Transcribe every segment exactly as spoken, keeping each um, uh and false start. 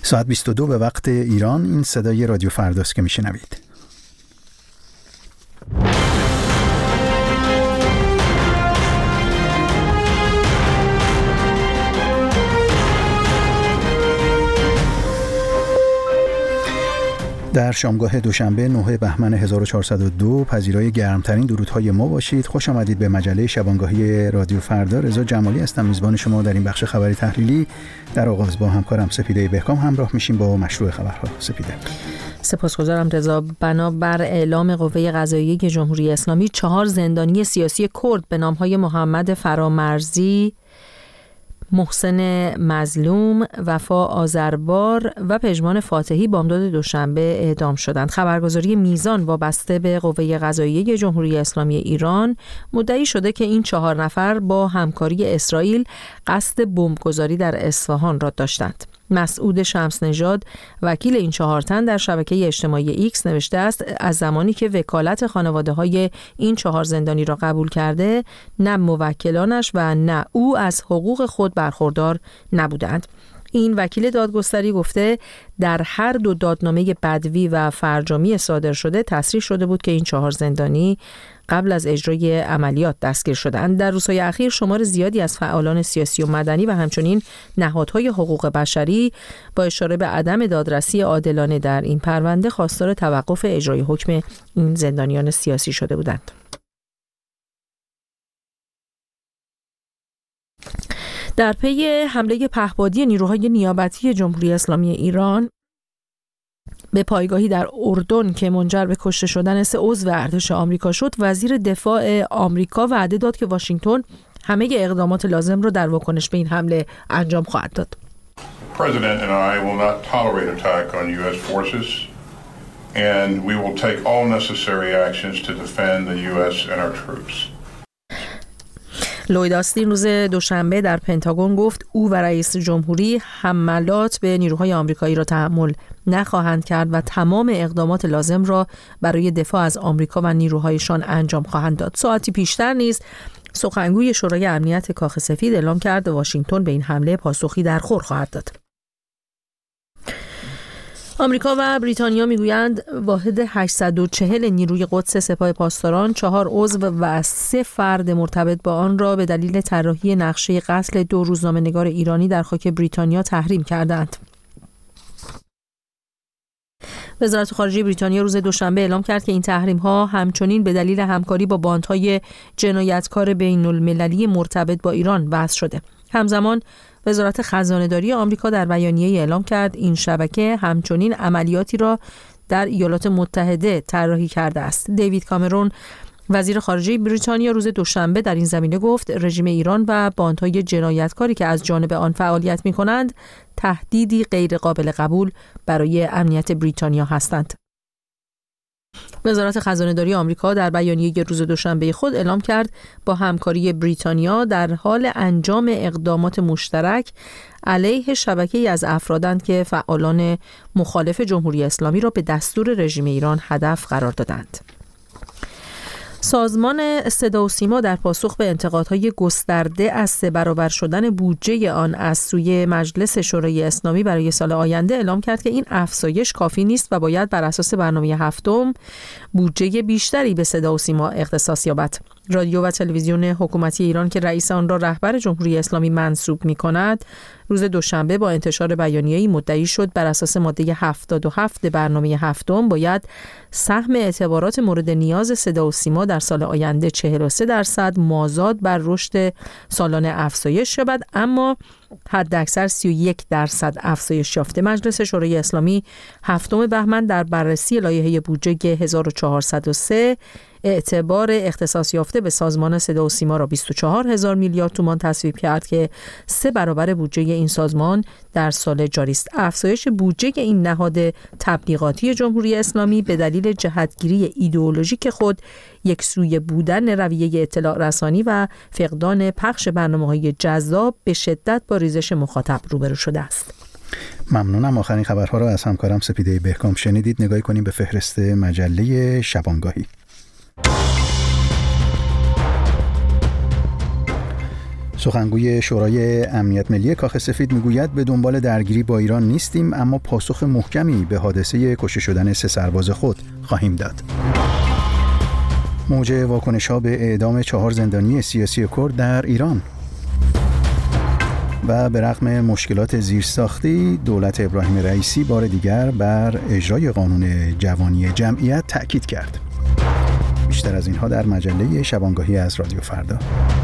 ساعت بیست و دو به وقت ایران. این صدای رادیو فرداست که میشنوید. در شامگاه دوشنبه نهم بهمن هزار و چهارصد و دو پذیرای گرمترین درودهای ما باشید. خوش آمدید به مجله شبانگاهی رادیو فردا. رضا جمالی هستم، میزبان شما در این بخش خبری تحلیلی. در آغاز با همکارم سپیده بهکام همراه میشیم با مشروع خبرها. سپیده. سپاسگزارم رضا. بنابر اعلام قوه قضاییه جمهوری اسلامی، چهار زندانی سیاسی کرد به نامهای محمد فرامرزی، محسن مظلوم، وفا آذربار و پژمان فاتحی بامداد دوشنبه اعدام شدند. خبرگزاری میزان وابسته به قوه قضاییه جمهوری اسلامی ایران مدعی شده که این چهار نفر با همکاری اسرائیل قصد بمبگذاری در اصفهان را داشتند. مسعود شمس نژاد، وکیل این چهار تن، در شبکه اجتماعی ایکس نوشته است از زمانی که وکالت خانواده‌های این چهار زندانی را قبول کرده، نه موکلانش و نه او از حقوق خود برخوردار نبودند. این وکیل دادگستری گفته در هر دو دادنامه بدوی و فرجامی صادر شده تصریح شده بود که این چهار زندانی قبل از اجرای عملیات دستگیر شدند. در روزهای اخیر شمار زیادی از فعالان سیاسی و مدنی و همچنین نهادهای حقوق بشری با اشاره به عدم دادرسی عادلانه در این پرونده خواستار توقف اجرای حکم این زندانیان سیاسی شده بودند. در پی حمله پهپادی نیروهای نیابتی جمهوری اسلامی ایران به پایگاهی در اردن که منجر به کشته شدن سه عضو ارتش آمریکا شد، وزیر دفاع آمریکا وعده داد که واشنگتن همه اقدامات لازم را در واکنش به این حمله انجام خواهد داد. President and I will not tolerate attack on U S forces and we will take all necessary actions to defend the U S and our troops. لوید آستین روز دوشنبه در پنتاگون گفت او و رئیس جمهوری حملات به نیروهای آمریکایی را تحمل نخواهند کرد و تمام اقدامات لازم را برای دفاع از آمریکا و نیروهایشان انجام خواهند داد. ساعتی پیشتر نیز سخنگوی شورای امنیت کاخ سفید اعلام کرد واشنگتن به این حمله پاسخی در خور خواهد داد. آمریکا و بریتانیا میگویند واحد هشتصد و چهل نیروی قدس سپاه پاسداران چهار عضو و سه فرد مرتبط با آن را به دلیل طراحی نقشه قتل دو روزنامه‌نگار ایرانی در خاک بریتانیا تحریم کردند. وزارت خارجه بریتانیا روز دوشنبه اعلام کرد که این تحریم‌ها همچنین به دلیل همکاری با باندهای جنایتکار بین‌المللی مرتبط با ایران وضع شده. همزمان وزارت خزانه‌داری آمریکا در بیانیه‌ای اعلام کرد این شبکه همچنین عملیاتی را در ایالات متحده طراحی کرده است. دیوید کامرون، وزیر خارجه بریتانیا، روز دوشنبه در این زمینه گفت رژیم ایران و باندهای جنایتکاری که از جانب آن فعالیت می‌کنند تهدیدی غیرقابل قبول برای امنیت بریتانیا هستند. وزارت خزانه‌داری آمریکا در بیانیه روز دوشنبه خود اعلام کرد با همکاری بریتانیا در حال انجام اقدامات مشترک علیه شبکه‌ای از افرادند که فعالان مخالف جمهوری اسلامی را به دستور رژیم ایران هدف قرار دادند. سازمان صدا و سیما در پاسخ به انتقادهای گسترده از سه برابر شدن بودجه آن از سوی مجلس شورای اسلامی برای سال آینده اعلام کرد که این افزایش کافی نیست و باید بر اساس برنامه هفتم بودجه بیشتری به صدا و سیما اختصاص یابد. رادیو و تلویزیون حکومتی ایران که رئیس آن را رهبر جمهوری اسلامی منصوب می‌کند، روز دوشنبه با انتشار بیانیه‌ای مدعی شد بر اساس ماده هفتاد و هفت برنامه هفتم باید سهم اعتبارات مورد نیاز صدا و سیما در سال آینده چهل و سه درصد مازاد بر رشد سالانه افزایش یابد، اما حداکثر سی و یک درصد افزایش یافته. مجلس شورای اسلامی هفتم بهمن در بررسی لایحه بودجه هزار و چهارصد و سه اعتبار اختصاص یافته به سازمان صدا و سیما را بیست و چهار هزار میلیارد تومان تصویب کرد که سه برابر بودجه این سازمان در سال جاری است. افزایش بودجه این نهاد تبلیغاتی جمهوری اسلامی به دلیل جهتگیری ایدئولوژیک خود، یکسوی بودن رویه اطلاع رسانی و فقدان پخش برنامه‌های جذاب به شدت با ریزش مخاطب روبرو شده است. ممنونم. آخرین خبرها را از همکارم سپیده بهکام شنیدید. نگاهی کنیم به فهرست مجله شبانگاهی. سخنگوی شورای امنیت ملی کاخ سفید میگوید به دنبال درگیری با ایران نیستیم، اما پاسخ محکمی به حادثه کشته شدن سه سرباز خود خواهیم داد. موج واکنش‌ها به اعدام چهار زندانی سیاسی کرد در ایران. و به رغم مشکلات زیرساختی، دولت ابراهیم رئیسی بار دیگر بر اجرای قانون جوانی جمعیت تأکید کرد. بیشتر از اینها در مجله شبانگاهی از رادیو فردا.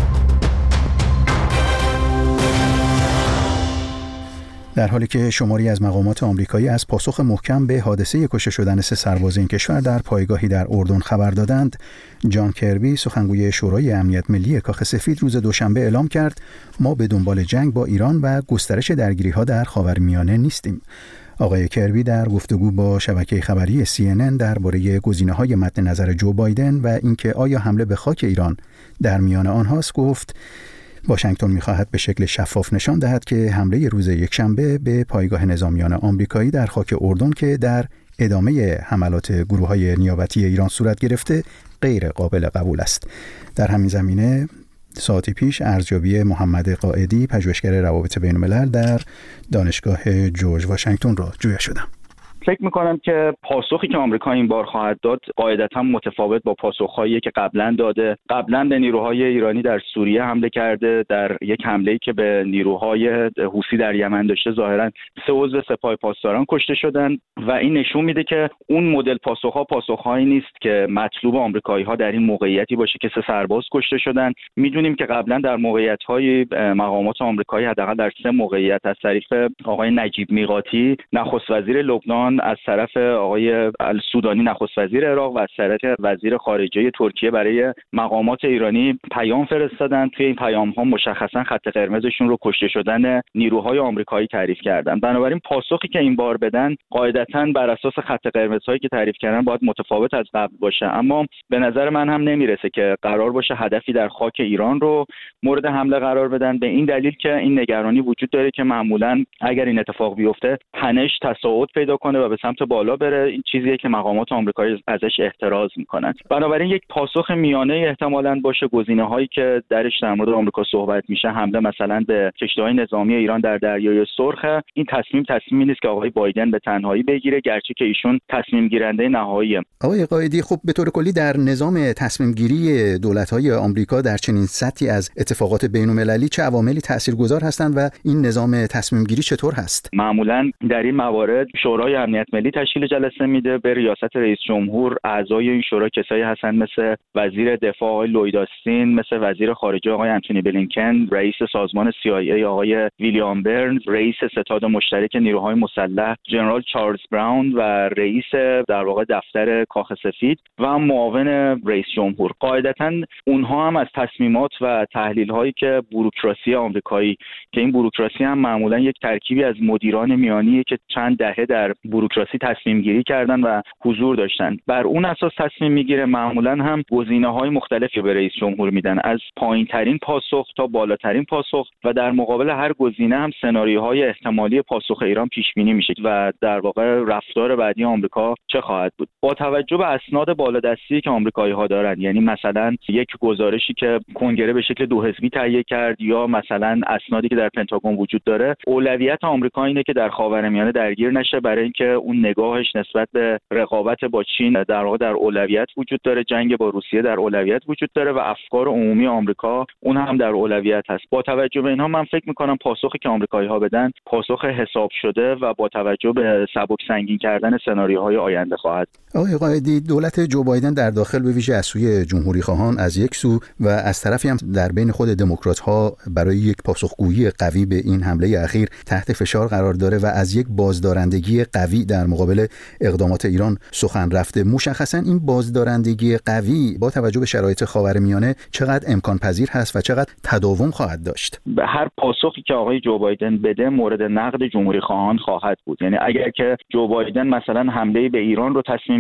در حالی که شماری از مقامات آمریکایی از پاسخ محکم به حادثه کشته شدن سه سرباز این کشور در پایگاهی در اردن خبر دادند، جان کربی سخنگوی شورای امنیت ملی کاخ سفید روز دوشنبه اعلام کرد ما به دنبال جنگ با ایران و گسترش درگیری‌ها در خاورمیانه نیستیم. آقای کربی در گفتگو با شبکه خبری سی ان ان درباره گزینه‌های مد نظر جو بایدن و اینکه آیا حمله به خاک ایران در میان آنهاست گفت واشنگتن می‌خواهد به شکل شفاف نشان دهد که حمله روز یکشنبه به پایگاه نظامیان آمریکایی در خاک اردن که در ادامه حملات گروه‌های نیابتی ایران صورت گرفته غیر قابل قبول است. در همین زمینه ساعتی پیش ارزیابی محمد قائدی پژوهشگر روابط بین‌الملل در دانشگاه جورج واشنگتن را جویا شدم. فکر میکنم که پاسخی که آمریکا این بار خواهد داد قاعدتاً متفاوت با پاسخهایی که قبلا داده. قبلا به نیروهای ایرانی در سوریه حمله کرده، در یک حمله‌ای که به نیروهای حوثی در یمن داشته ظاهراً سه عضو سپاه پاسداران کشته شدن و این نشون میده که اون مدل پاسخها پاسخهایی نیست که مطلوب آمریکایی‌ها در این موقعیتی باشه که سه سرباز کشته شدن. میدونیم که قبلا در موقعیت‌های مقامات آمریکایی حداقل در سه موقعیت از طریق آقای نجیب میقاتی نخست وزیر لبنان، از طرف آقای السودانی نخست وزیر عراق و از طرف وزیر خارجه ترکیه برای مقامات ایرانی پیام فرستادن. توی این پیام‌ها مشخصا خط قرمزشون رو کشته شدن نیروهای آمریکایی تعریف کردن. بنابراین پاسخی که این بار بدن قاعدتاً بر اساس خط قرمزهایی که تعریف کردن باید متفاوت از قبل باشه، اما به نظر من هم نمیرسه که قرار باشه هدفی در خاک ایران رو مورد حمله قرار بدن، به این دلیل که این نگرانی وجود داره که معمولاً اگر این اتفاق بیفته تنش تصاعد پیدا کنه و به سمت بالا بره. این چیزیه که مقامات آمریکایی ازش احتراز میکنن. بنابراین یک پاسخ میانه احتمالاً باشه. گزینه‌هایی که درش در مورد آمریکا صحبت میشه حمله مثلا به کشتی‌های نظامی ایران در دریای سرخ. این تصمیم تصمیمی نیست که آقای بایدن به تنهایی بگیره، گرچه که ایشون تصمیم گیرنده نهاییه. آقای قائدی، خب به طور کلی در نظام تصمیم گیری دولت‌های آمریکا در چنین سطحی از اتفاقات بین‌المللی چه عواملی تاثیرگذار هستند و این نظام تصمیم گیری چطور هست؟ معمولاً در این موارد شورای امنیت ملی تشکیل جلسه میده، به ریاست رئیس جمهور اعضای این شورا کسایی هستن مثل وزیر دفاع آقای لوید آستین، مثل وزیر خارجه آقای انتونی بلینکن، رئیس سازمان سی آی ای آقای ویلیام برنز، رئیس ستاد مشترک نیروهای مسلح جنرال چارلز براون و رئیس در واقع دفتر کاخ سفید و معاون رئیس جمهور. قاعدتاً اونها هم از تصمیمات و تحلیل‌هایی که بوروکراسی آمریکایی که این بوروکراسی هم معمولاً یک ترکیبی از مدیران میانیه که چند دهه در بوروکراسی تصمیم گیری کردن و حضور داشتن، بر اون اساس تصمیم میگیره. معمولا هم گزینه‌های مختلفی به رئیس جمهور میدن، از پایین‌ترین پاسخ تا بالاترین پاسخ، و در مقابل هر گزینه هم سناریوهای احتمالی پاسخ ایران پیش بینی میشه و در واقع رفتار بعدی آمریکا چه خواهد بود. با توجه به اسناد بالادستی که آمریکایی‌ها دارن، یعنی مثلا یک گزارشی که کنگره به شکل دو حزبی تهیه کرد یا مثلا اسنادی که در پنتاگون وجود داره، اولویت آمریکا اینه که در خاورمیانه درگیر نشه، برای اینکه اون نگاهش نسبت به رقابت با چین در واقع در اولویت وجود داره، جنگ با روسیه در اولویت وجود داره و افکار عمومی آمریکا اون هم در اولویت هست. با توجه به اینها من فکر می‌کنم پاسخی که آمریکایی‌ها بدن پاسخ حساب شده و با توجه به سبک سنگین کردن سناریوهای آینده خواهد. آقای قائدی، دولت جو بایدن در داخل به ویژه از سوی جمهوری خواهان از یک سو و از طرفی هم در بین خود دموکرات‌ها برای یک پاسخگویی قوی به این حمله اخیر تحت فشار قرار داره و از یک بازدارندگی قوی در مقابل اقدامات ایران سخن رفته. مشخصاً این بازدارندگی قوی با توجه به شرایط خاورمیانه چقدر امکان پذیر هست و چقدر تداوم خواهد داشت؟ به هر پاسخی که آقای جو بایدن بده مورد نقد جمهوری خواهان خواهد بود. یعنی اگر که جو بایدن مثلا حمله به ایران رو تصمیم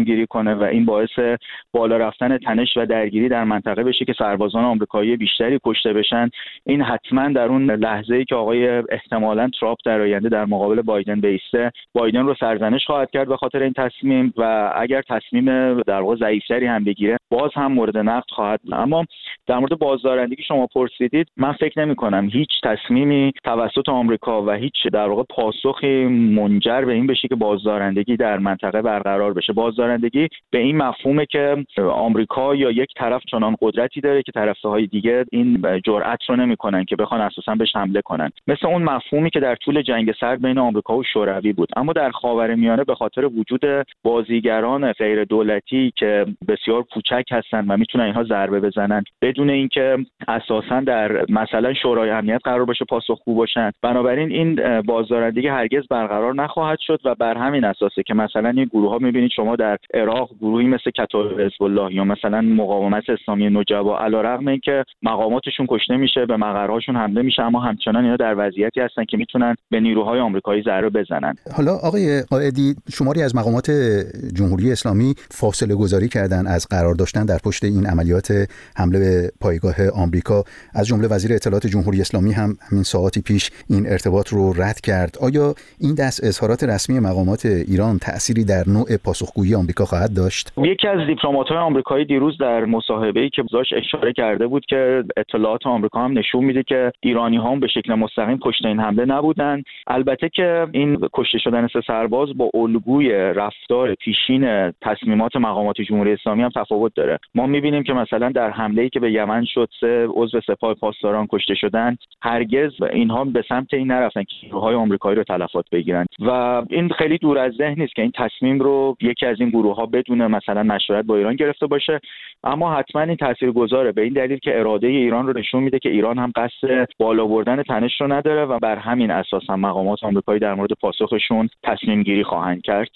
تصمیم گیری کنه و این باعث بالا رفتن تنش و درگیری در منطقه بشه که سربازان آمریکایی بیشتری کشته بشن، این حتما در اون لحظه‌ای که آقای احتمالاً ترامپ در آینده در مقابل بایدن بیسته، بایدن رو سرزنش خواهد کرد به خاطر این تصمیم و اگر تصمیم در واقع ضعیف‌تری هم بگیره باز هم مورد نقد خواهد بود. اما در مورد بازدارندگی شما پرسیدید، من فکر نمی‌کنم هیچ تصمیمی توسط آمریکا و هیچ در واقع پاسخی منجر به این بشه که بازدارندگی در منطقه برقرار بشه. بازدارندگی به این مفهومه که آمریکا یا یک طرف چنان قدرتی داره که طرف‌های دیگه این جرأت رو نمی‌کنن که بخوان اساساً بهش حمله کنن، مثل اون مفهومی که در طول جنگ سرد بین آمریکا و شوروی بود. اما در خاورمیانه به خاطر وجود بازیگران غیر دولتی که بسیار کوچک هستن و میتونن اینها ضربه بزنن بدون اینکه اساساً در مثلا شورای امنیت قرار باشه پاسخگو باشن، بنابراین این بازدارندگی هرگز برقرار نخواهد شد و بر همین اساسه که مثلا این گروه‌ها می‌بینید شما در عراق گروهی مثل کتایب حزب الله یا مثلا مقاومت اسلامی نجبا علیرغم اینکه مقاماتشون کشته میشه، به مقرهاشون حمله میشه، اما همچنان اینا در وضعیتی هستن که میتونن به نیروهای آمریکایی ضربه بزنن. حالا آقای قائدی، شماری از مقامات جمهوری اسلامی فاصله گذاری کردن از قرار داشتن در پشت این عملیات حمله به پایگاه آمریکا، از جمله وزیر اطلاعات جمهوری اسلامی هم همین ساعاتی پیش این ارتباط رو رد کرد. آیا این دست اظهارات رسمی مقامات ایران تأثیری در نوع پاسخگویی آمریکا خواهد داشت؟ یکی از دیپلمات‌های آمریکایی دیروز در مصاحبه‌ای که گذاشت اشاره کرده بود که اطلاعات آمریکا هم نشون میده که ایرانی‌ها هم به شکل مستقیم پشت این حمله نبودن. البته که این کشته شدن سه سرباز با الگوی رفتار پیشین تصمیمات مقامات جمهوری اسلامی هم تفاوت داره. ما می‌بینیم که مثلا در حمله‌ای که به یمن شد سه عضو سپاه پاسداران کشته شدن، هرگز اینها به سمت این نرفتن که نیروهای آمریکایی رو تلفات بگیرن و این خیلی دور از ذهن نیست که این تصمیم رو یکی از این گروه‌ها بدون مثلا مشورت با ایران گرفته باشه، اما حتما این تاثیرگذاره به این دلیل که اراده ایران رو نشون میده که ایران هم قصد بالا بردن تنش رو نداره و بر همین اساس هم مقامات آمریکایی در مورد پاسخشون تصمیم گیری خواهند کرد.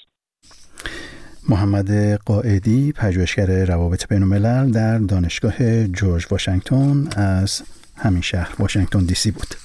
محمد قائدی، پژوهشگر روابط بین الملل در دانشگاه جورج واشنگتن از همین شهر واشنگتن دی سی بود.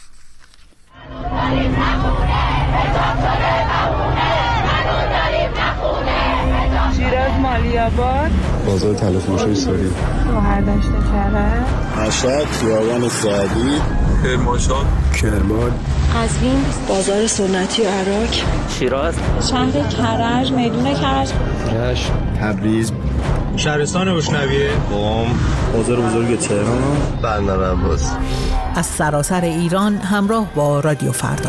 شیراز مالی‌آباد، بازار تلفروشی ساری، شهردشت کرج، مشهد خیابان سعدی، کرمانشاه، کرمان، قزوین، بازار سنتی و عراق، شیراز، شهر کرج، میدون کرج، رشت، تبریز، شهرستان روشنویه، قم، بازار بزرگ تهران، بندر عباس. از سراسر ایران همراه با رادیو فردا.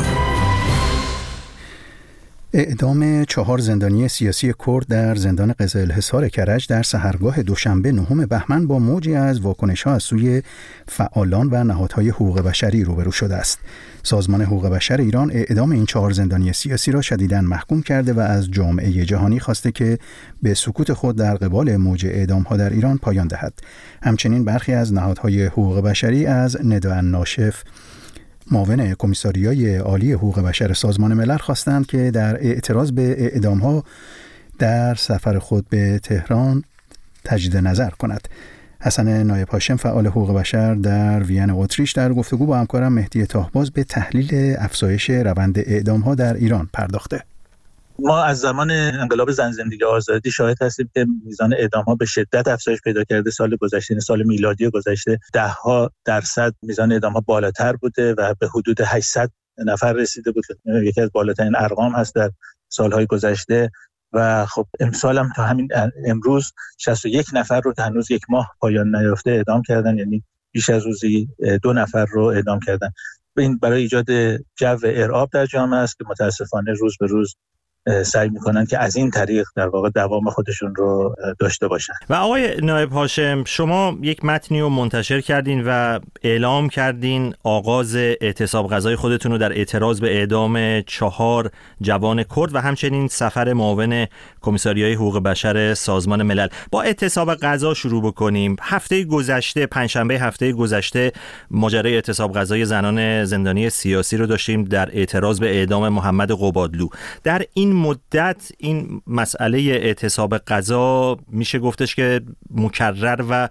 اعدام چهار زندانی سیاسی کرد در زندان قزلحصار کرج در سحرگاه دوشنبه نهم بهمن با موجی از واکنش‌ها از سوی فعالان و نهادهای حقوق بشری روبرو شده است. سازمان حقوق بشر ایران اعدام این چهار زندانی سیاسی را شدیداً محکوم کرده و از جامعه جهانی خواسته که به سکوت خود در قبال موج اعدام‌ها در ایران پایان دهد. همچنین برخی از نهادهای حقوق بشری از نداء الناشف، معاون کمیساریای عالی حقوق بشر سازمان ملل خواستند که در اعتراض به اعدام‌ها در سفر خود به تهران تجدید نظر کند. حسن نایب هاشم، فعال حقوق بشر در وین اتریش، در گفتگو با همکارم مهدی تاهباز به تحلیل افزایش روند اعدام‌ها در ایران پرداخته. ما از زمان انقلاب زن زندگی آزادی شاهد هستیم که میزان اعدام‌ها به شدت افزایش پیدا کرده. سال گذشته، سال میلادی گذشته، ده ها درصد میزان اعدام‌ها بالاتر بوده و به حدود هشتصد نفر رسیده بود. یکی از بالاترین ارقام هست در سالهای گذشته و خب امسال هم تا همین امروز شصت و یک نفر رو که هنوز یک ماه پایان نیافته اعدام کردن، یعنی بیش از روزی دو نفر رو اعدام کردن. این برای ایجاد جو ارعاب در جامعه است که متاسفانه روز به روز سعی میکنن که از این طریق در واقع دوام خودشون رو داشته باشن. و آقای نایب هاشم، شما یک متنی رو منتشر کردین و اعلام کردین آغاز اعتصاب غذای خودتون رو در اعتراض به اعدام چهار جوان کرد و همچنین سفر معاون کمیساریای حقوق بشر سازمان ملل. با اعتصاب غذا شروع بکنیم. هفته گذشته، پنجشنبه هفته گذشته، ماجرای اعتصاب غذای زنان زندانی سیاسی رو داشتیم در اعتراض به اعدام محمد قبادلو. در این مدت این مسئله اعتصاب غذا میشه گفتش که مکرر و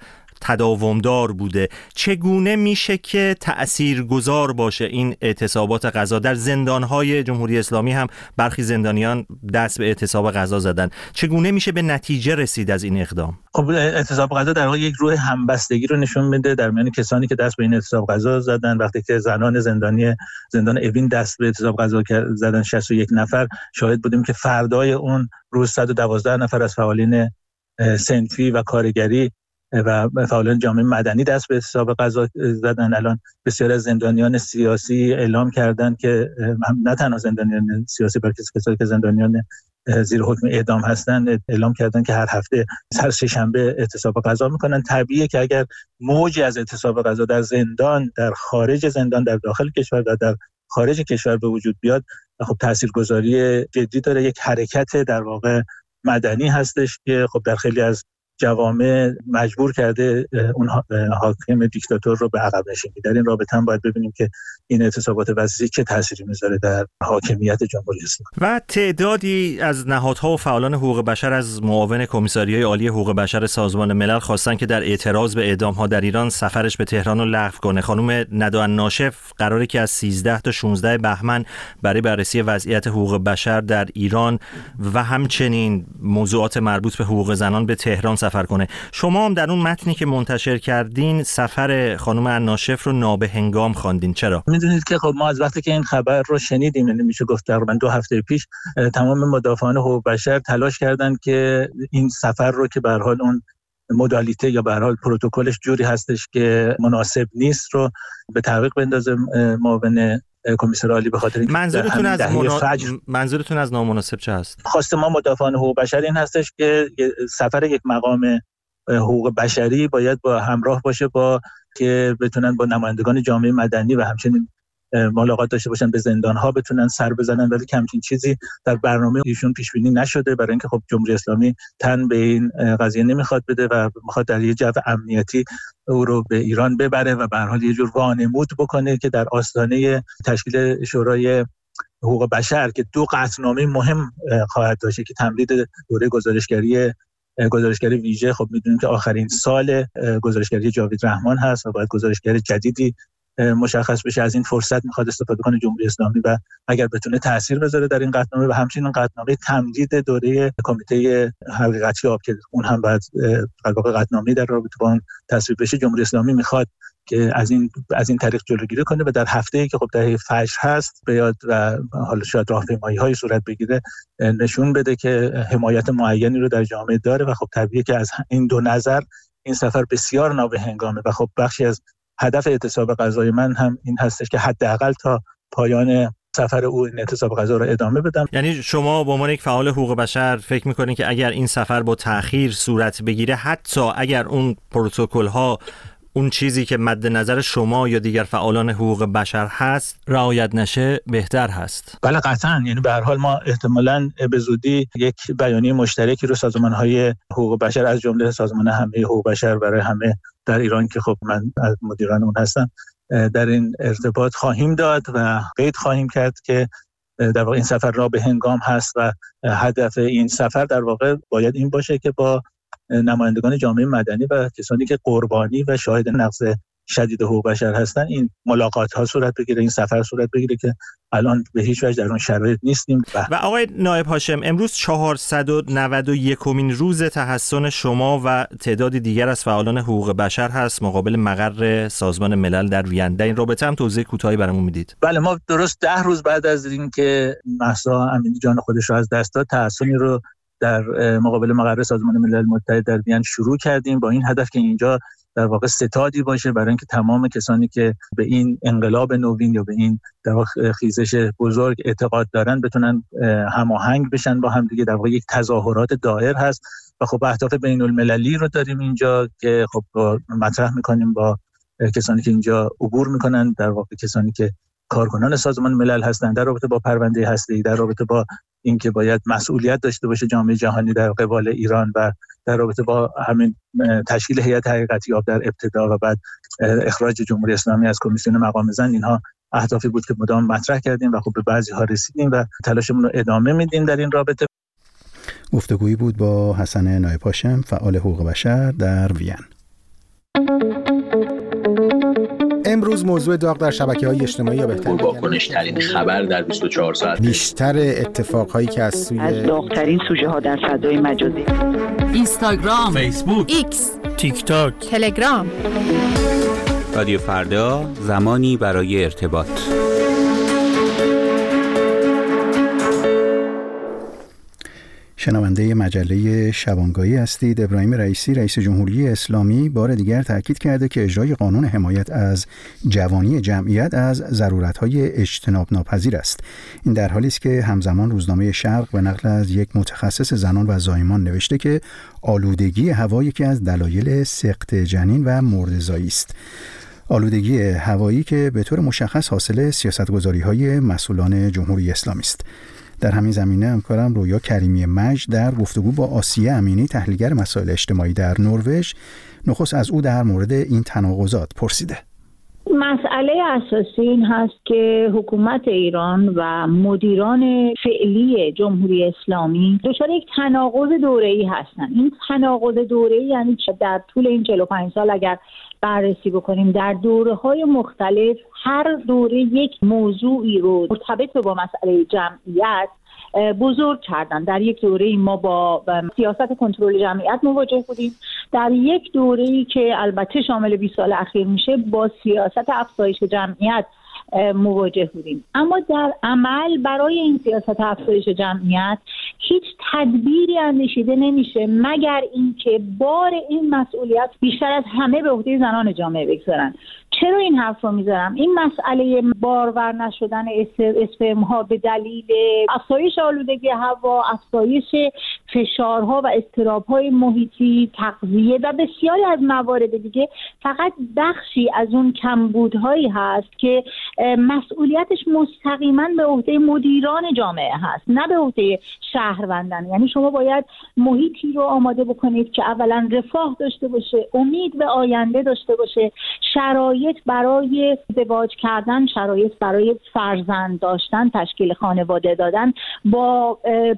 تداومدار بوده. چگونه میشه که تأثیرگذار باشه این اعتصابات غذا؟ در زندان‌های جمهوری اسلامی هم برخی زندانیان دست به اعتصاب غذا زدن. چگونه میشه به نتیجه رسید از این اقدام؟ خب اعتصاب غذا در واقع یک روح همبستگی رو نشون میده در میان کسانی که دست به این اعتصاب غذا زدن. وقتی که زنان زندانی زندان اوین دست به اعتصاب غذا زدن شصت و یک نفر، شاهد بودیم که فردای اون روز صد و دوازده نفر از فعالین صنفی و کارگری و فعالان جامعه مدنی دست به اعتصاب غذا زدن. الان بسیاری از زندانیان سیاسی اعلام کردن که نه تنها زندانیان سیاسی بلکه کسایی که زندانیان زیر حکم اعدام هستن اعلام کردن که هر هفته هر سه شنبه اعتصاب غذا میکنن. طبیعیه که اگر موجی از اعتصاب غذا در زندان، در خارج زندان، در داخل کشور و در خارج کشور به وجود بیاد، خب تاثیرگذاری جدی داره. یک حرکت در واقع مدنی هستش که خب در خیلی از جوامع مجبور کرده اون حاکم دیکتاتور رو به عقب نشینی. در این رابطه هم باید ببینیم که این اعتصابات وسیع چه تأثیری میذاره در حاکمیت جمهوری اسلامی. و تعدادی از نهادها و فعالان حقوق بشر از معاون کمیساریای عالی حقوق بشر سازمان ملل خواستن که در اعتراض به اعدام‌ها در ایران سفرش به تهران رو لغو کنه. خانم ندا الناشف قراره که از سیزده تا شانزده بهمن برای بررسی وضعیت حقوق بشر در ایران و همچنین موضوعات مربوط به حقوق زنان به تهران سفر کنه. شما هم در اون متنی که منتشر کردین سفر خانم الناشف رو نابهنگام خواندین. چرا؟ میدونید که خب ما از وقتی که این خبر رو شنیدیم، یعنی میشه گفت تقریبا دو هفته پیش، تمام مدافعان حقوق بشر تلاش کردن که این سفر رو که به هر حال اون مدالیته یا به هر حال پروتکلش جوری هستش که مناسب نیست رو به تعویق بندازه معاون کمیسر عالی. به خاطر منظورتون از منا... منظورتون از نامناسب چه هست؟ خواست ما مدافعان حقوق بشر این هستش که سفر یک مقام حقوق بشری باید با همراه باشه با که بتونن با نمایندگان جامعه مدنی و همچنین ملاقات داشته باشن، به زندان‌ها بتونن سر بزنن، ولی همچین چیزی در برنامه ایشون پیش بینی نشده، برای اینکه خب جمهوری اسلامی تن به این قضیه نمیخواد بده و میخواد در یه جو امنیتی او رو به ایران ببره و به هر حال یه جور وانمود بکنه که در آستانه تشکیل شورای حقوق بشر که دو قطعنامه مهم خواهد داشت که تمدید دوره گزارشگری گزارشگری ویژه، خب میدونیم که آخرین سال گزارشگری جاوید رحمان هست و باید گزارشگری جدیدی مشخص بشه. از این فرصت میخواد استفاده کنه جمهوری اسلامی و اگر بتونه تاثیر بذاره در این قطعنامه و همچنین قطعنامه تمدید دوره کمیته حقیقتی آب که اون هم بعد واقع قطعنامه در رابطه با اون تصویب بشه، جمهوری اسلامی میخواد که از این از این طریق جلوگیری کنه و در هفته‌ای که خب دهه فجر هست بیاد و حالا شاید راهپیمایی‌های صورت بگیره، نشون بده که حمایت معینی رو در جامعه داره و خب طبیعیه که از این دو نظر این سفر بسیار نابهنگامه و خب بخشی از هدف اعتصاب غذای من هم این هستش که حداقل تا پایان سفر او این اعتصاب غذا رو ادامه بدم. یعنی شما به عنوان یک فعال حقوق بشر فکر می‌کنید که اگر این سفر با تأخیر صورت بگیره، حتی اگر اون پروتکل‌ها اون چیزی که مد نظر شما یا دیگر فعالان حقوق بشر هست رعایت نشه، بهتر هست؟ بله قطعاً. یعنی به هر حال ما احتمالاً به زودی یک بیانیه مشترکی رو سازمان‌های حقوق بشر از جمله سازمان همه حقوق بشر برای همه در ایران که خب من از مدیران اون هستم در این ارتباط خواهیم داد و قید خواهیم کرد که در واقع این سفر را به هنگام هست و هدف این سفر در واقع باید این باشه که با نمایندگان جامعه مدنی و کسانی که قربانی و شاهد نقض شدید حقوق بشر هستن این ملاقات ها صورت بگیره، این سفر صورت بگیره که الان به هیچ وجه در اون شرایط نیستیم. و آقای نایب هاشم، امروز چهارصد و نود و یکمین روز تحصن شما و تعدادی دیگر از فعالان حقوق بشر هست مقابل مقر سازمان ملل در وین. در این رابطه هم توضیح کوتاهی برامون میدید؟ بله، ما درست ده روز بعد از اینکه مهسا امینی جان خودش رو از دست داد، تحصنی رو در مقابل مقر سازمان ملل متحد در وین شروع کردیم با این هدف که اینجا در واقع ستادی باشه برای اینکه تمام کسانی که به این انقلاب نوین یا به این در واقع خیزش بزرگ اعتقاد دارن بتونن هماهنگ بشن با هم دیگه. در واقع یک تظاهرات دائر هست و خب اهداف بین المللی رو داریم اینجا که خب مطرح میکنیم با کسانی که اینجا عبور میکنن، در واقع کسانی که کارکنان سازمان ملل هستند، در رابطه با پرونده هسته‌ای، در رابطه با اینکه باید مسئولیت داشته باشه جامعه جهانی در قبال ایران و در رابطه با همین تشکیل هیئت حقیقتی آب در ابتدا و بعد اخراج جمهوری اسلامی از کمیسیون مقام زن. اینها اهدافی بود که مدام مطرح کردیم و خب به بعضی ها رسیدیم و تلاشمون رو ادامه میدیم در این رابطه. گفتگویی بود با حسن نایب هاشم، فعال حقوق بشر در وین. امروز موضوع داغ در شبکه‌های اجتماعی یا بهتر بگم واکنش‌ترین خبر در بیست و چهار ساعت، بیشتر اتفاقهایی که از سوی از داغ‌ترین سوژه‌ها در فضای مجازی، اینستاگرام، فیسبوک، ایکس، تیک تاک، تلگرام. رادیو فردا، زمانی برای ارتباط. شنونده مجله شبانگاهی هستید. ابراهیم رئیسی رئیس جمهوری اسلامی بار دیگر تاکید کرده که اجرای قانون حمایت از جوانی جمعیت از ضرورت‌های اجتناب ناپذیر است. این در حالی است که همزمان روزنامه شرق به نقل از یک متخصص زنان و زایمان نوشته که آلودگی هوا یکی از دلایل سقط جنین و مرده‌زایی است. آلودگی هوایی که به طور مشخص حاصل سیاست‌گذاری‌های مسئولان جمهوری اسلامی است. در همین زمینه همکارم رویا کریمی مجد در گفتگو با آسیه امینی تحلیلگر مسائل اجتماعی در نروژ نخست از او در مورد این تناقضات پرسیده. مسئله اساسی این هست که حکومت ایران و مدیران فعلی جمهوری اسلامی دچار یک تناقض دوره‌ای هستند. این تناقض دوره‌ای یعنی در طول این چهل و پنج سال اگر بررسی بکنیم در دوره‌های مختلف هر دوره یک موضوعی رو مرتبط با مسئله جمعیت بزرگ کردن. در یک دوره‌ای ما با سیاست کنترل جمعیت مواجه بودیم، در یک دوره‌ای که البته شامل بیست سال اخیر میشه با سیاست افزایش جمعیت مواجه بودیم. اما در عمل برای این سیاست افزایش جمعیت هیچ تدبیری اندیشیده نمیشه مگر اینکه بار این مسئولیت بیشتر از همه به عهده زنان جامعه بگذارن. چرا این حرف رو میذارم؟ این مسئله بارور نشدن اسپرم ها به دلیل افزایش آلودگی هوا، افزایش فشارها و اضطراب‌های محیطی، تغذیه و بسیاری از موارد دیگه فقط بخشی از اون کمبودهایی هست که مسئولیتش مستقیما به عهده مدیران جامعه هست، نه به عهده شهروندان. یعنی شما باید محیطی رو آماده بکنید که اولا رفاه داشته باشه، امید به آینده داشته باشه، شرایط برای ازدواج کردن، شرایط برای فرزند داشتن، تشکیل خانواده دادن با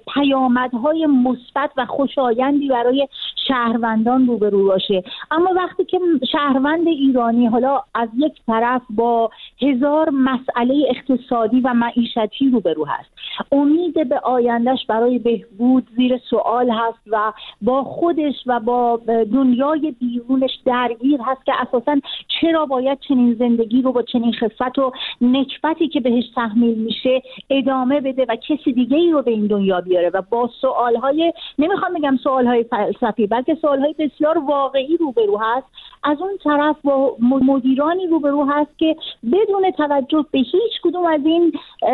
پیامدهای مثبت و خوشایندی برای شهروندان روبرو باشه. اما وقتی که شهروند ایرانی حالا از یک طرف با هزار مسئله اقتصادی و معیشتی روبرو هست، امید به آیندهش برای بهبود زیر سوال هست و با خودش و با دنیای بیرونش درگیر هست که اساساً چرا باید چنین زندگی رو با چنین خفت و نکبتی که بهش تحمیل میشه ادامه بده و کسی دیگه ای رو به این دنیا بیاره و با سوالهای، نمیخوام بگم سوالهای فلسفی، بلکه سوالهای بسیار واقعی روبرو هست. از اون طرف با مدیرانی روبرو هست که بدون توجه به هیچ کدوم از این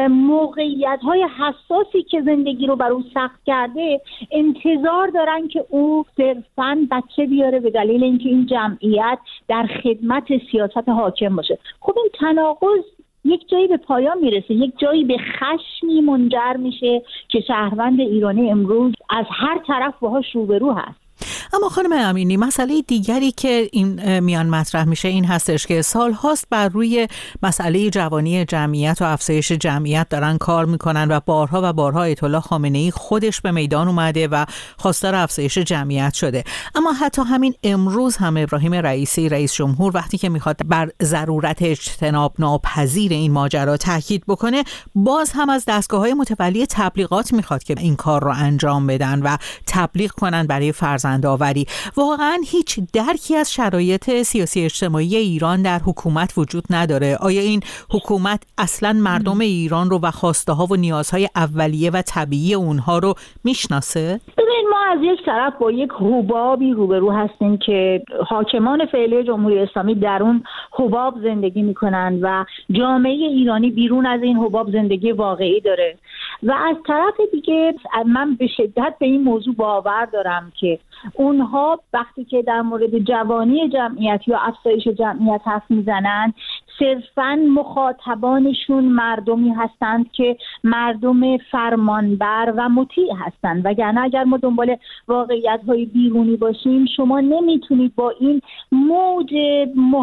موقعیت‌های حساسی که زندگی رو بر او سخت کرده انتظار دارن که او صرفاً بچه بیاره به دلیل اینکه این جمعیت در خدمت سیاست حاکم باشه. خب این تناقض یک جایی به پایان میرسه، یک جایی به خشمی منجر میشه که شهروند ایرانی امروز از هر طرف باهاش روبرو هست. اما خانم امینی، مسئله دیگری که این میان مطرح میشه این هستش که سال هاست بر روی مسئله جوانی جمعیت و افزایش جمعیت دارن کار میکنن و بارها و بارها آیت الله خامنه‌ای خودش به میدان اومده و خواستار افزایش جمعیت شده. اما حتی همین امروز هم ابراهیم رئیسی رئیس جمهور وقتی که میخواد بر ضرورت اجتناب ناپذیر این ماجرا تاکید بکنه، باز هم از دستگاه‌های متولی تبلیغات میخواد که این کار رو انجام بدن و تبلیغ کنن برای فرزندآوری. واقعا هیچ درکی از شرایط سیاسی اجتماعی ایران در حکومت وجود نداره. آیا این حکومت اصلا مردم ایران رو و خواسته ها و نیازهای اولیه و طبیعی اونها رو میشناسه؟ ببین، ما از یک طرف با یک حبابی روبرو هستیم که حاکمان فعلی جمهوری اسلامی در اون حباب زندگی میکنن و جامعه ایرانی بیرون از این حباب زندگی واقعی داره و از طرف دیگه من به شدت به این موضوع باور دارم که اونها وقتی که در مورد جوانی جمعیت یا افزایش جمعیت حرف میزنن صرفاً مخاطبانشون مردمی هستند که مردم فرمانبر و مطیع هستند، وگرنه اگر ما دنبال واقعیت‌های بیرونی باشیم شما نمیتونید با این موج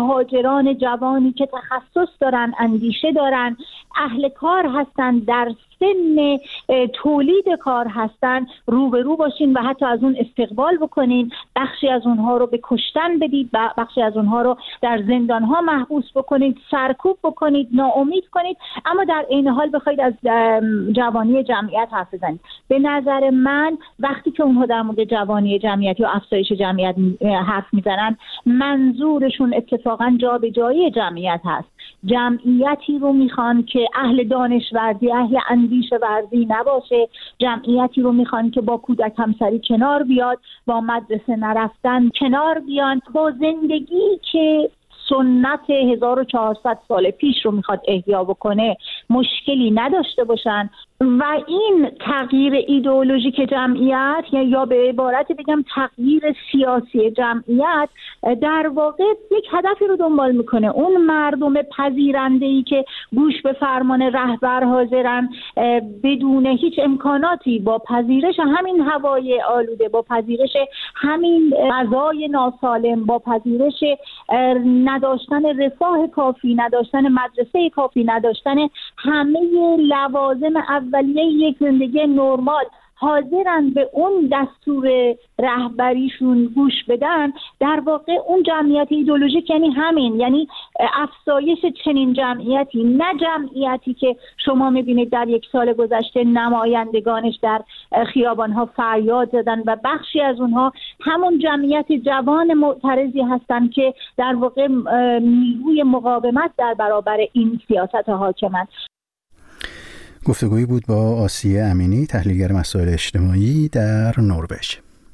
مهاجران جوانی که تخصص دارن، اندیشه دارن، اهل کار هستند، در سن تولید کار هستن روبرو باشین و حتی از اون استقبال بکنین، بخشی از اونها رو به کشتن بدید، بخشی از اونها رو در زندانها محبوس بکنید، سرکوب بکنید، ناامید کنید، اما در عین حال بخواید از جوانی جمعیت حرف بزنید. به نظر من وقتی که اونها در مورد جوانی جمعیت یا افزایش جمعیت حرف میزنن، منظورشون اتفاقا جابجایی جمعیت هست. جمعیتی رو میخوان که اهل دانشوردی، اهل اندیشه ورزی نباشه، جمعیتی رو میخوان که با کودک همسری کنار بیاد، با مدرسه نرفتن کنار بیان، با زندگی که سنت هزار و چهارصد سال پیش رو میخواد احیا بکنه مشکلی نداشته باشن. و این تغییر ایدئولوژیک جمعیت یا به عبارت بگم تغییر سیاسی جمعیت در واقع یک هدفی رو دنبال میکنه. اون مردم پذیرنده‌ای که گوش به فرمان رهبر حاضرن بدون هیچ امکاناتی با پذیرش همین هوای آلوده، با پذیرش همین غذای ناسالم، با پذیرش نداشتن رفاه کافی، نداشتن مدرسه کافی، نداشتن همه لوازم اولیه یک زندگی نرمال، حاضرن به اون دستور رهبریشون گوش بدن. در واقع اون جمعیت ایدئولوژیک یعنی همین، یعنی افزایش چنین جمعیتی، نه جمعیتی که شما میبینید در یک سال گذشته نمایندگانش در خیابانها فریاد زدن و بخشی از اونها همون جمعیت جوان معترضی هستن که در واقع نیروی مقاومت در برابر این سیاست حاکمن. گفتگویی بود با آسیه امینی، تحلیلگر مسائل اجتماعی در نروژ.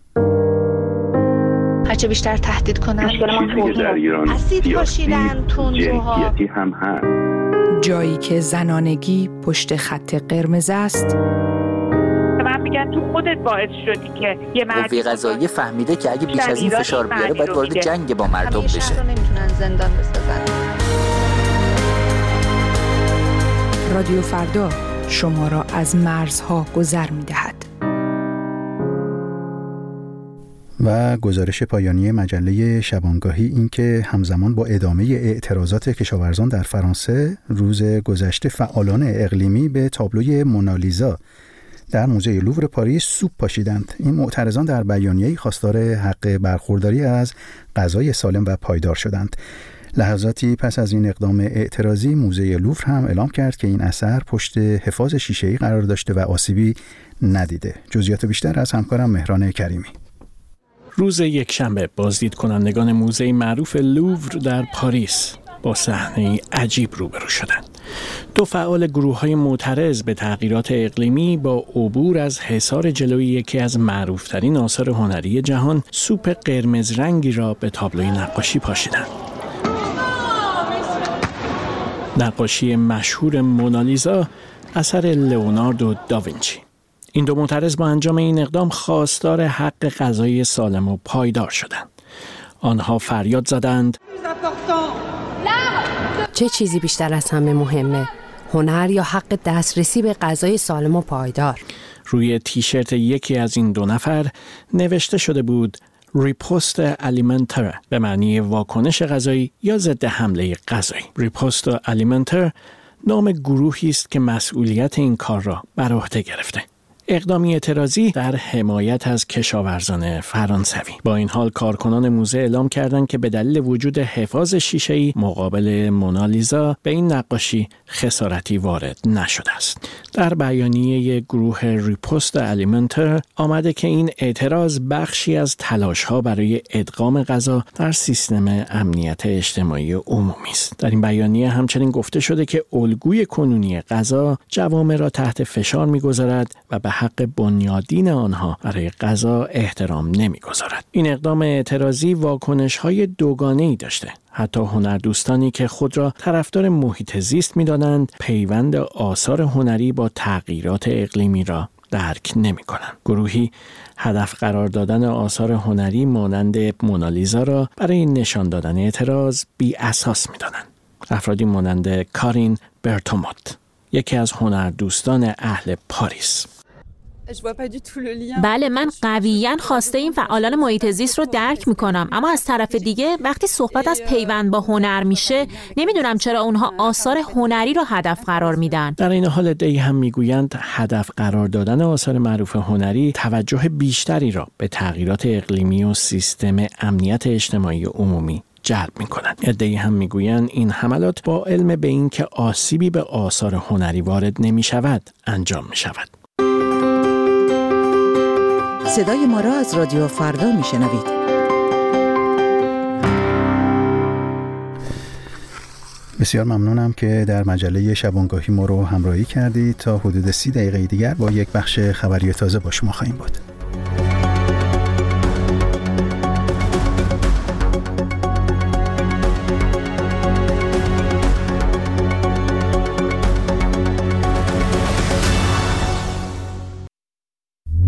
هرچه بیشتر تهدید کنن اسید پاشیدن، تندروها هم هست. جایی که زنانگی پشت خط قرمز است. من میگم تو خودت باعث شدی که یه مرد قوه قضاییه فهمیده که اگه بیش از این فشار بیاره باید وارد جنگ با مردم بشه. همیشه رو نمیتونن زندان بسازن. رادیو فردا شما را از مرزها گذر می‌دهد. و گزارش پایانی مجله شبانگاهی این که همزمان با ادامه اعتراضات کشاورزان در فرانسه، روز گذشته فعالان اقلیمی به تابلوی مونالیزا در موزه لوور پاریس سوپ پاشیدند. این معترضان در بیانیه‌ای خواستار حق برخورداری از غذای سالم و پایدار شدند. لحظاتی پس از این اقدام اعتراضی، موزه لوور هم اعلام کرد که این اثر پشت حفاظ شیشه‌ای قرار داشته و آسیبی ندیده. جزئیات بیشتر از همکارم مهران کریمی. روز یکشنبه بازدید کنندگان موزه معروف لوور در پاریس با صحنه‌ای عجیب روبرو شدند. دو فعال گروه‌های معترض به تغییرات اقلیمی با عبور از حصار جلوی یکی از معروف‌ترین آثار هنری جهان، سوپ قرمز رنگی را به تابلوی نقاشی پاشیدند. نقاشی مشهور مونالیزا اثر لئوناردو داوینچی. این دو معترض با انجام این اقدام خواستار حق غذای سالم و پایدار شدند. آنها فریاد زدند: چه چیزی بیشتر از همه مهمه؟ هنر یا حق دسترسی به غذای سالم و پایدار؟ روی تیشرت یکی از این دو نفر نوشته شده بود ریپوست الیمنتر، به معنی واکنش غذایی یا ضد حمله غذایی. ریپوست الیمنتر نام گروهی است که مسئولیت این کار را بر عهده گرفته. اقدامی اعتراضی در حمایت از کشاورزان فرانسوی. با این حال کارکنان موزه اعلام کردند که به دلیل وجود حفاظ شیشه‌ای مقابل مونالیزا به این نقاشی خسارتی وارد نشده است. در بیانیه گروه ریپوست الیمنتر آمده که این اعتراض بخشی از تلاش‌ها برای ادغام غذا در سیستم امنیت اجتماعی عمومی است. در این بیانیه همچنین گفته شده که الگوی کنونی غذا جوامع را تحت فشار می‌گذارد و به حق بنیادین آنها برای غذا احترام نمی‌گذارد. این اقدام اعتراضی واکنش‌های دوگانه‌ای داشته. حتی هنردوستانی که خود را طرفدار محیط زیست می‌دانند، پیوند آثار هنری با تغییرات اقلیمی را درک نمی‌کنند. گروهی هدف قرار دادن آثار هنری مانند مونالیزا را برای نشان دادن اعتراض بی اساس می‌دانند. افرادی مانند کارین برتوموت، یکی از هنردوستان اهل پاریس. بله، من قویاً خواسته این فعالان محیط زیست رو درک میکنم، اما از طرف دیگه وقتی صحبت از پیوند با هنر میشه نمیدونم چرا اونها آثار هنری رو هدف قرار میدن. در این حال عده‌ای هم میگویند هدف قرار دادن آثار معروف هنری توجه بیشتری را به تغییرات اقلیمی و سیستم امنیت اجتماعی عمومی جلب می‌کنند. عده‌ای هم میگویند این حملات با علم به این که آسیبی به آثار هنری وارد نمی‌شود انجام می‌شود. صدای ما را از رادیو فردا میشنوید. بسیار ممنونم که در مجله شبانگاهی ما رو همراهی کردید. تا حدود سی دقیقه دیگر با یک بخش خبری تازه با شما خواهیم بود.